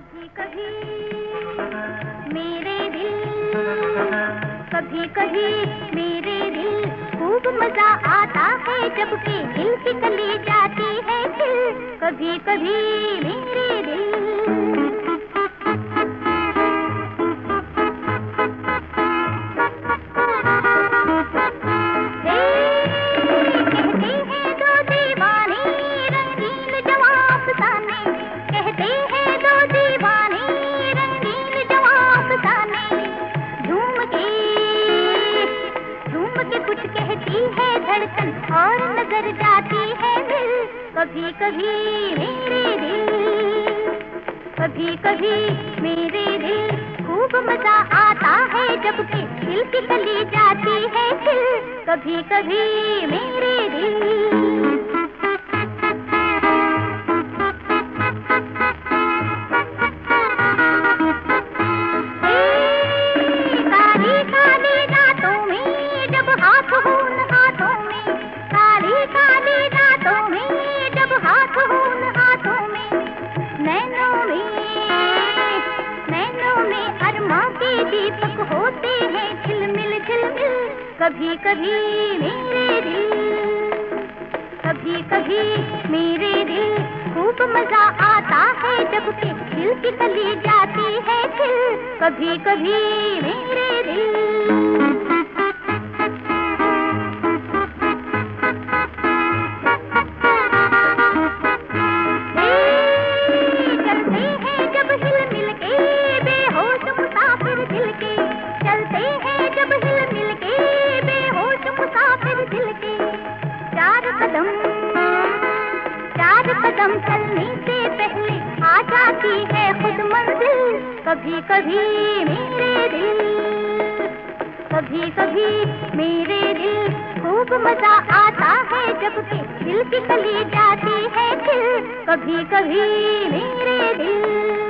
कभी कभी मेरे दिल, कभी कभी मेरे दिल, खूब मजा आता है जब कि दिल की कली जाती है दिल, कभी कभी मेरे दिल। कुछ कहती है धड़कन और नजर जाती है दिल, कभी कभी मेरे दिल, कभी कभी मेरे दिल, खूब मजा आता है जब कि दिल की कली जाती है दिल, कभी कभी मेरे दिल। दीपक होते हैं झिलमिल झिलमिल, कभी कभी मेरे दिल, कभी कभी मेरे दिल, खूब मजा आता है जब कि दिल की कली जाती है दिल, कभी कभी मेरे दिल। कदम चलने से पहले आ जाती है खुद मंजिल, कभी कभी मेरे दिल, कभी कभी मेरे दिल, खूब मजा आता है जब कि दिल की कली जाती है दिल, कभी कभी मेरे दिल।